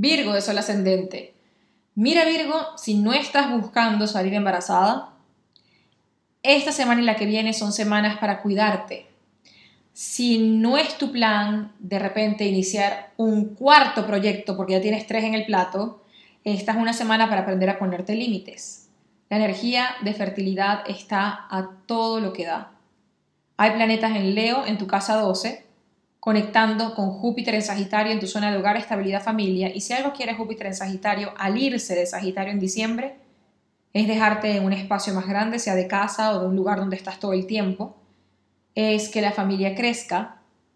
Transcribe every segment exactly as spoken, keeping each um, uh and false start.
Virgo de sol ascendente. Mira Virgo, si no estás buscando salir embarazada, esta semana y la que viene son semanas para cuidarte. Si no es tu plan de repente iniciar un cuarto proyecto porque ya tienes tres en el plato, esta es una semana para aprender a ponerte límites. La energía de fertilidad está a todo lo que da. Hay planetas en Leo en tu casa doce, conectando con Júpiter en Sagitario en tu zona de hogar, estabilidad, familia. Y si algo quiere Júpiter en Sagitario, al irse de Sagitario en diciembre, es dejarte en un espacio más grande, sea de casa o de un lugar donde estás todo el tiempo. Es que la familia crezca,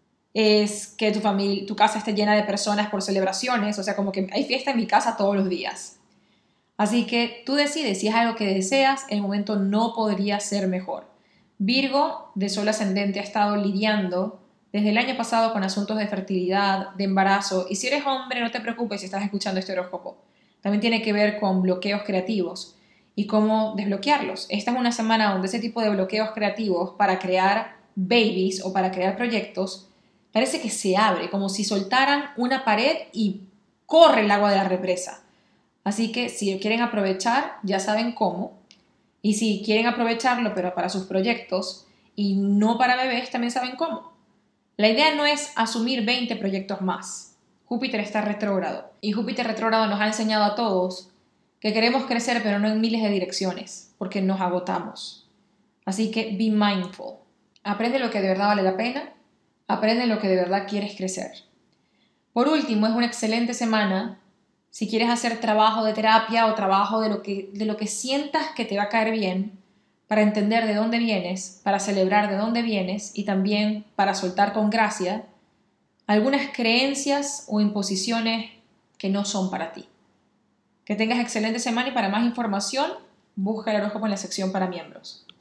es que tu, familia, tu casa esté llena de personas por celebraciones, o sea, como que hay fiesta en mi casa todos los días. Así que tú decides si es algo que deseas, el momento no podría ser mejor. Virgo de sol ascendente ha estado lidiando desde el año pasado con asuntos de fertilidad, de embarazo, y si eres hombre no te preocupes si estás escuchando este horóscopo. También tiene que ver con bloqueos creativos y cómo desbloquearlos. Esta es una semana donde ese tipo de bloqueos creativos para crear babies o para crear proyectos parece que se abre, como si soltaran una pared y corre el agua de la represa. Así que si quieren aprovechar, ya saben cómo. Y si quieren aprovecharlo, pero para sus proyectos y no para bebés, también saben cómo. La idea no es asumir veinte proyectos más. Júpiter está retrógrado. Y Júpiter retrógrado nos ha enseñado a todos que queremos crecer, pero no en miles de direcciones, porque nos agotamos. Así que be mindful. Aprende lo que de verdad vale la pena. Aprende lo que de verdad quieres crecer. Por último, es una excelente semana si quieres hacer trabajo de terapia o trabajo de lo que, de lo que sientas que te va a caer bien, para entender de dónde vienes, para celebrar de dónde vienes y también para soltar con gracia algunas creencias o imposiciones que no son para ti. Que tengas excelente semana y para más información, busca el horóscopo en la sección para miembros.